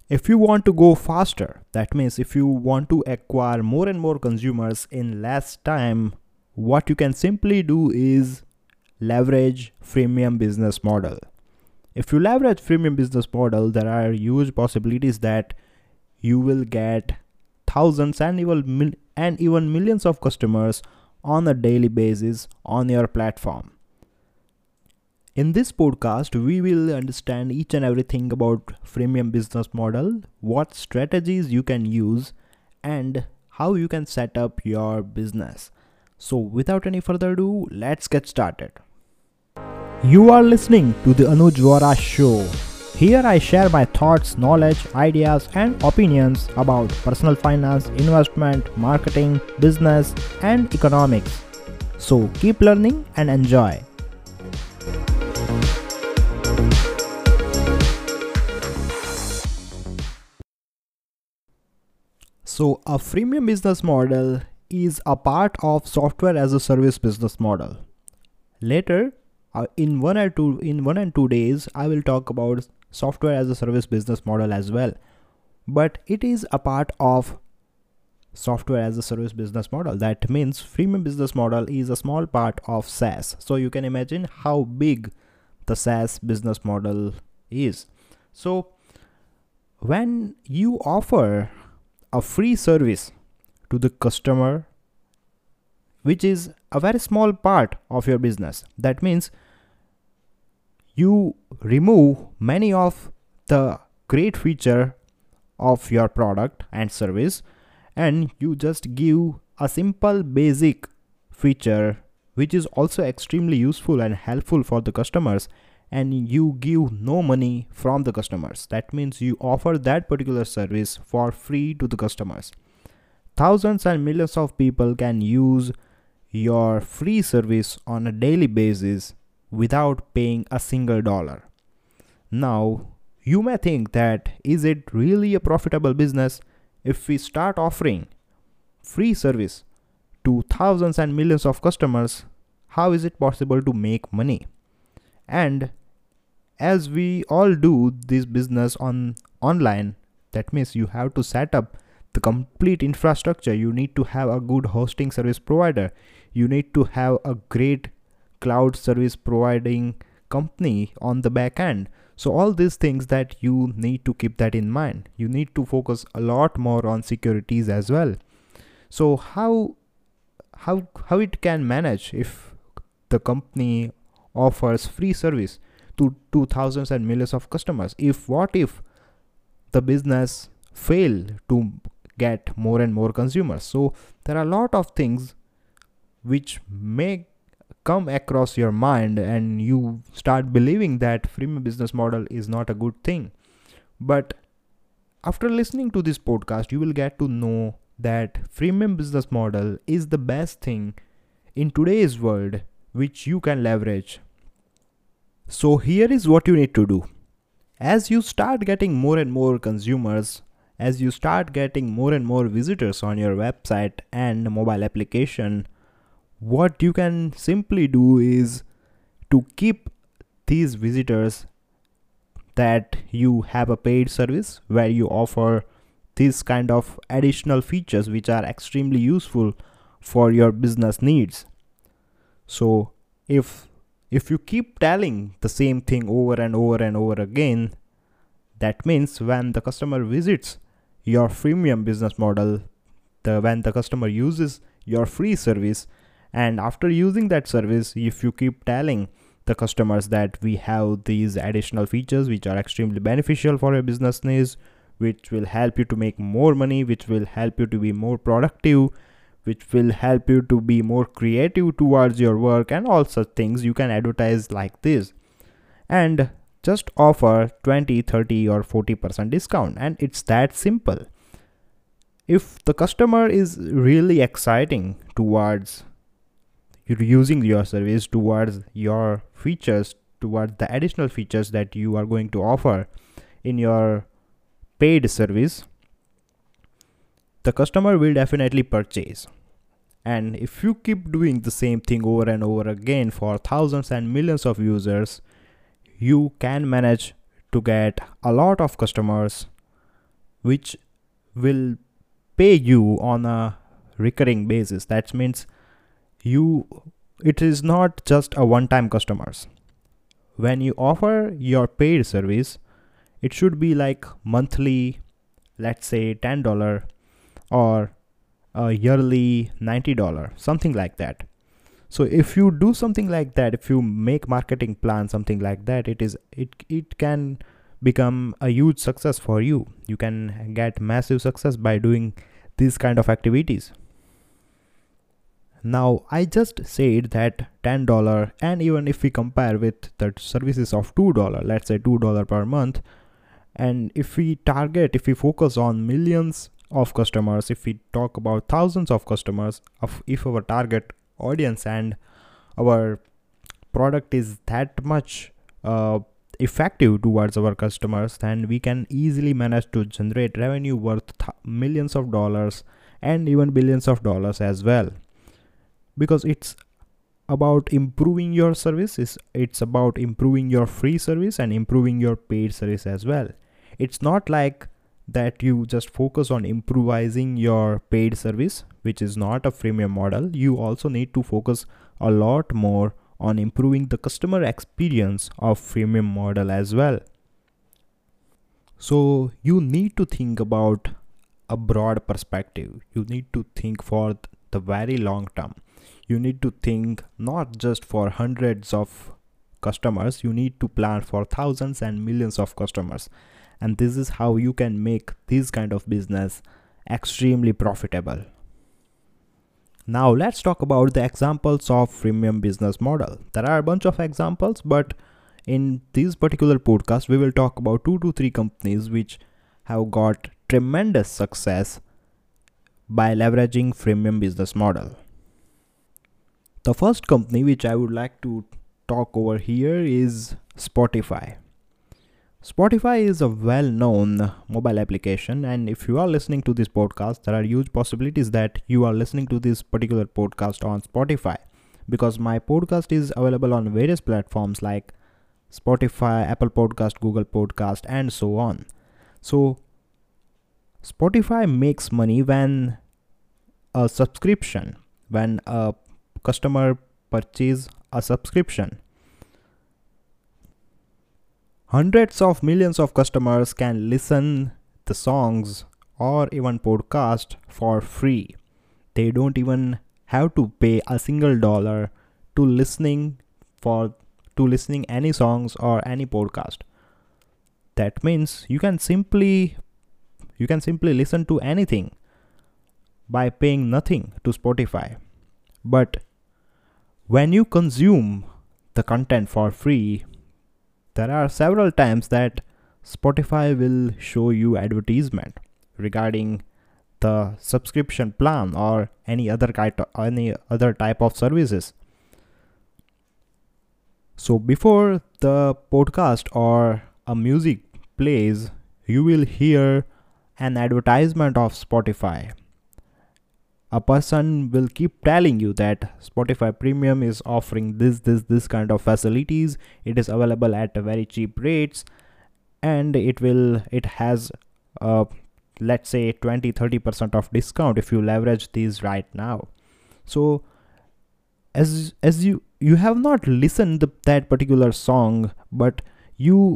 If you want to go faster, that means if you want to acquire more and more consumers in less time, what you can simply do is leverage freemium business model. If you leverage freemium business model, there are huge possibilities that you will get thousands and even millions of customers on a daily basis on your platform. In this podcast, we will understand each and everything about freemium business model, what strategies you can use, and how you can set up your business. So without any further ado, let's get started. You are listening to the Anuj Vora Show. Here I share my thoughts, knowledge, ideas, and opinions about personal finance, investment, marketing, business, and economics. So keep learning and enjoy. So a freemium business model is a part of software as a service business model. Later, in one and two days, I will talk about software as a service business model as well. But it is a part of software as a service business model. That means freemium business model is a small part of SaaS. So you can imagine how big the SaaS business model is. So when you offer a free service to the customer, which is a very small part of your business, that means you remove many of the great feature of your product and service, and you just give a simple basic feature which is also extremely useful and helpful for the customers, and you give no money from the customers. That means you offer that particular service for free to the customers. Thousands and millions of people can use your free service on a daily basis without paying a single dollar. Now, you may think that is it really a profitable business if we start offering free service to thousands and millions of customers? How is it possible to make money? And as we all do this business online, that means you have to set up the complete infrastructure. You need to have a good hosting service provider. You need to have a great cloud service providing company on the back end. So all these things that you need to keep that in mind. You need to focus a lot more on securities as well. So how it can manage if the company offers free service to thousands and millions of customers? What if the business fail to get more and more consumers? So there are a lot of things which may come across your mind, and you start believing that freemium business model is not a good thing. But after listening to this podcast, you will get to know that freemium business model is the best thing in today's world which you can leverage. So here is what you need to do. As you start getting more and more consumers, as you start getting more and more visitors on your website and mobile application, what you can simply do is to keep these visitors that you have a paid service where you offer these kind of additional features which are extremely useful for your business needs. So if you keep telling the same thing over and over and over again, that means when the customer visits your freemium business model, when the customer uses your free service, and after using that service, if you keep telling the customers that we have these additional features which are extremely beneficial for your business needs, which will help you to make more money, which will help you to be more productive, which will help you to be more creative towards your work and all such things, you can advertise like this and just offer 20, 30 or 40% discount, and it's that simple. If the customer is really exciting towards using your service, towards your features, towards the additional features that you are going to offer in your paid service, the customer will definitely purchase. And if you keep doing the same thing over and over again for thousands and millions of users, you can manage to get a lot of customers which will pay you on a recurring basis. That means it is not just a one-time customers. When you offer your paid service, it should be like monthly, let's say $10, or a yearly $90, something like that. So if you do something like that, if you make marketing plan something like that, it can become a huge success for you. You can get massive success by doing these kind of activities. Now I just said that $10, and even if we compare with the services of $2, let's say $2 per month, and if we focus on millions of customers, if we talk about thousands of customers, if our target audience and our product is that much effective towards our customers, then we can easily manage to generate revenue worth millions of dollars and even billions of dollars as well. Because it's about improving your services, it's about improving your free service and improving your paid service as well. It's not like that you just focus on improvising your paid service, which is not a freemium model. You also need to focus a lot more on improving the customer experience of freemium model as well. So you need to think about a broad perspective. You need to think for the very long term. You need to think not just for hundreds of customers, you need to plan for thousands and millions of customers. And this is how you can make this kind of business extremely profitable. Now let's talk about the examples of freemium business model. There are a bunch of examples, but in this particular podcast, we will talk about 2 to 3 companies which have got tremendous success by leveraging freemium business model. The first company which I would like to talk over here is Spotify. Spotify is a well-known mobile application, and if you are listening to this podcast, there are huge possibilities that you are listening to this particular podcast on Spotify, because my podcast is available on various platforms like Spotify, Apple Podcast, Google Podcast, and so on. So Spotify makes money when a customer purchase a subscription. Hundreds of millions of customers can listen the songs or even podcast for free. They don't even have to pay a single dollar to listening any songs or any podcast. That means you can simply listen to anything by paying nothing to Spotify. But when you consume the content for free, there are several times that Spotify will show you advertisement regarding the subscription plan or any other type of services. So before the podcast or a music plays, you will hear an advertisement of Spotify. A person will keep telling you that Spotify Premium is offering this kind of facilities. It is available at very cheap rates, and it has let's say 20-30% of discount if you leverage these right now. So as you have not listened that particular song, but you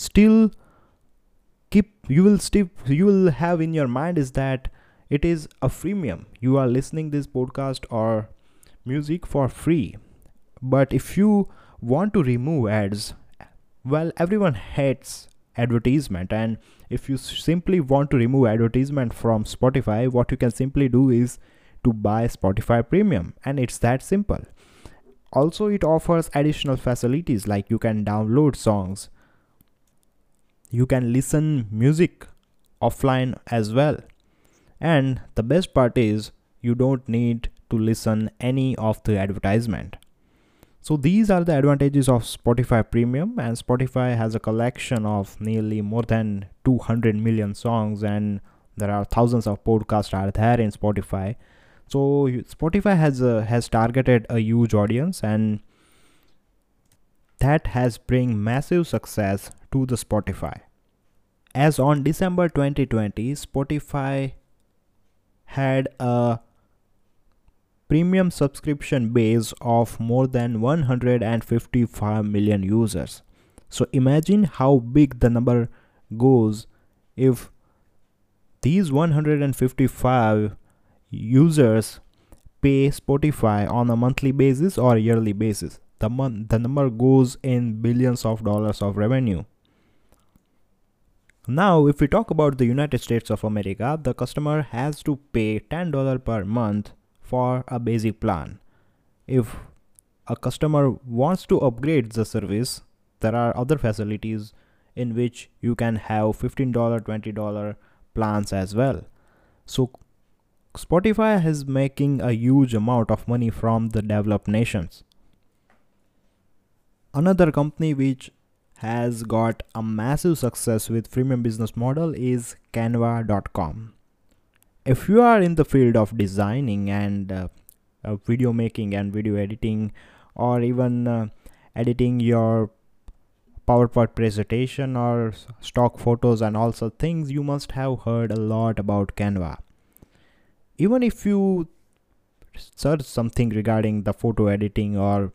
will have in your mind is that it is a freemium. You are listening this podcast or music for free. But if you want to remove ads, well, everyone hates advertisement, and if you simply want to remove advertisement from Spotify, what you can simply do is to buy Spotify Premium, and it's that simple. Also, it offers additional facilities like you can download songs, you can listen music offline as well. And the best part is you don't need to listen any of the advertisement. So these are the advantages of Spotify Premium, and Spotify has a collection of nearly more than 200 million songs, and there are thousands of podcasts are there in Spotify. So Spotify has targeted a huge audience, and that has bring massive success to the Spotify. As on December 2020, Spotify had a premium subscription base of more than 155 million users. So imagine how big the number goes if these 155 users pay Spotify on a monthly basis or yearly basis. The number goes in billions of dollars of revenue. Now, if we talk about the United States of America, the customer has to pay $10 per month for a basic plan. If a customer wants to upgrade the service, there are other facilities in which you can have $15, $20 plans as well. So Spotify is making a huge amount of money from the developed nations. Another company which has got a massive success with freemium business model is Canva.com. If you are in the field of designing and video making and video editing, or even editing your PowerPoint presentation or stock photos and also things, you must have heard a lot about Canva. Even if you search something regarding the photo editing or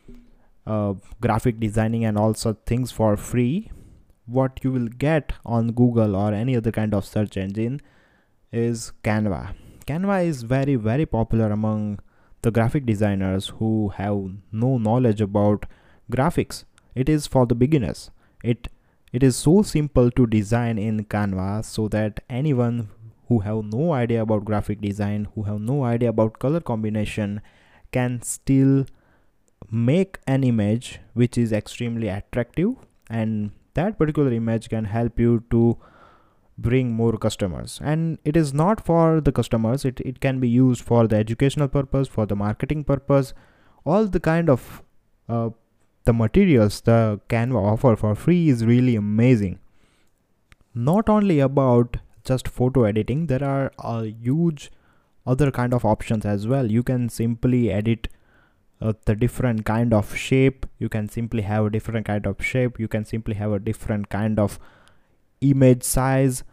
graphic designing and also things for free, what you will get on Google or any other kind of search engine is Canva. Canva is very, very popular among the graphic designers who have no knowledge about graphics. It is for the beginners. It is so simple to design in Canva, so that anyone who have no idea about graphic design, who have no idea about color combination, can still make an image which is extremely attractive, and that particular image can help you to bring more customers. And it is not for the customers, it can be used for the educational purpose, for the marketing purpose. All the kind of the materials the Canva offer for free is really amazing. Not only about just photo editing, there are a huge other kind of options as well. You can simply edit the different kind of shape. You can simply have a different kind of shape. You can simply have a different kind of image size.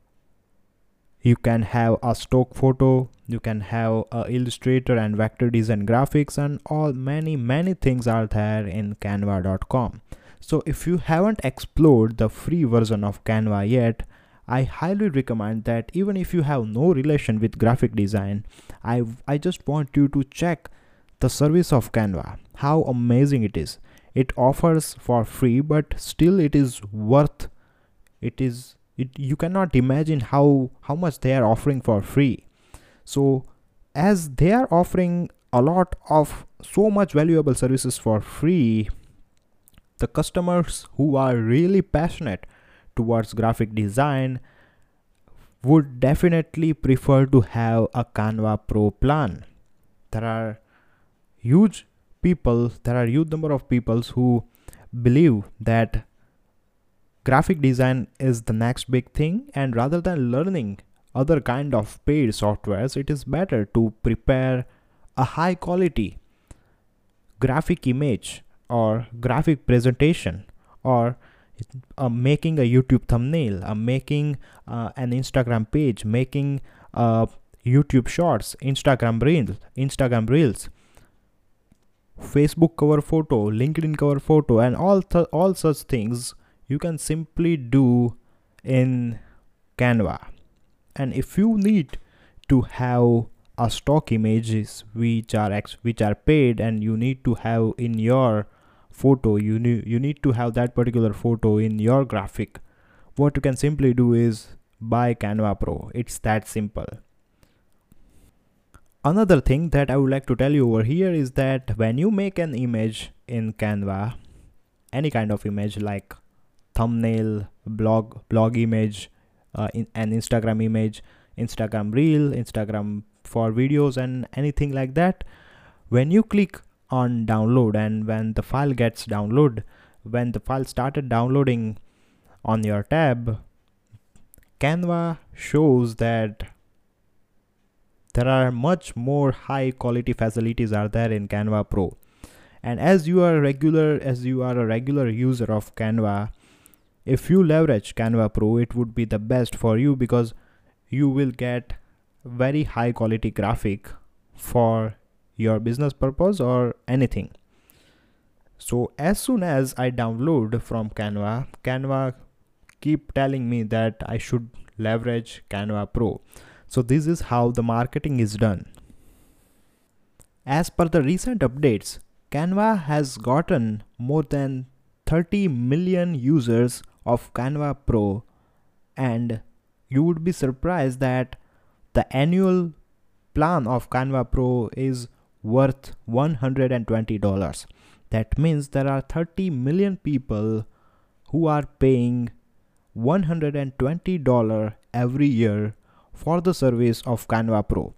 You can have a stock photo. You can have Illustrator and vector design graphics, and all many things are there in Canva.com. So if you haven't explored the free version of Canva yet, I highly recommend that. Even if you have no relation with graphic design, I just want you to check the service of Canva, how amazing it is. It offers for free, but still it is worth it. You cannot imagine how much they are offering for free. So as they are offering a lot of so much valuable services for free, the customers who are really passionate towards graphic design would definitely prefer to have a Canva Pro plan. There are huge number of people who believe that graphic design is the next big thing, and rather than learning other kind of paid softwares, it is better to prepare a high quality graphic image or graphic presentation, or making a YouTube thumbnail, making an Instagram page, making YouTube shorts, Instagram reels, Facebook cover photo, LinkedIn cover photo, and all such things you can simply do in Canva. And if you need to have a stock images which are paid, and you need to have in your photo, you need to have that particular photo in your graphic, what you can simply do is buy Canva Pro. It's that simple. Another thing that I would like to tell you over here is that when you make an image in Canva, any kind of image like thumbnail, blog image, an Instagram image, Instagram reel, Instagram for videos, and anything like that, when you click on download, and when the file gets downloaded, when the file started downloading on your tab, Canva shows that there are much more high quality facilities are there in Canva Pro. And as you are a regular user of Canva, If you leverage Canva Pro, it would be the best for you because you will get very high quality graphic for your business purpose or anything. So as soon as I download from Canva keep telling me that I should leverage Canva Pro. So this is how the marketing is done. As per the recent updates, Canva has gotten more than 30 million users of Canva Pro, and you would be surprised that the annual plan of Canva Pro is worth $120. That means there are 30 million people who are paying $120 every year for the service of Canva Pro.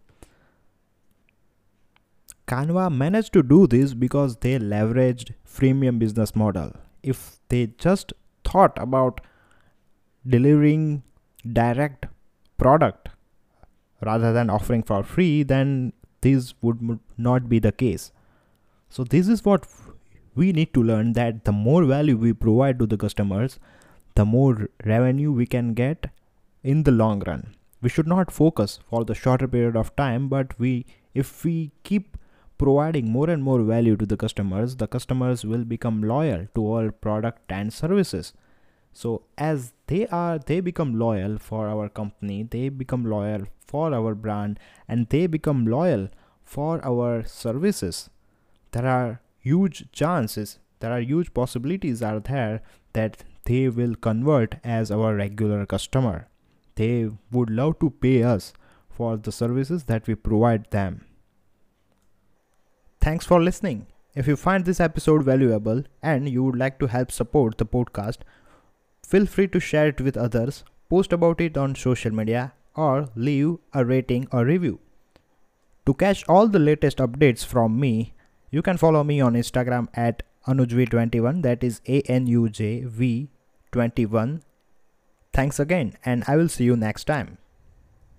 Canva managed to do this because they leveraged freemium business model. If they just thought about delivering direct product rather than offering for free, then this would not be the case. So this is what we need to learn, that the more value we provide to the customers, the more revenue we can get in the long run. We should not focus for the shorter period of time, but if we keep providing more and more value to the customers will become loyal to our product and services. So as they become loyal for our company, they become loyal for our brand, and they become loyal for our services, there are huge possibilities are there that they will convert as our regular customer. They would love to pay us for the services that we provide them. Thanks for listening. If you find this episode valuable and you would like to help support the podcast, feel free to share it with others, post about it on social media, or leave a rating or review. To catch all the latest updates from me, you can follow me on Instagram at AnujV21, that is ANUJV21. Thanks again, and I will see you next time.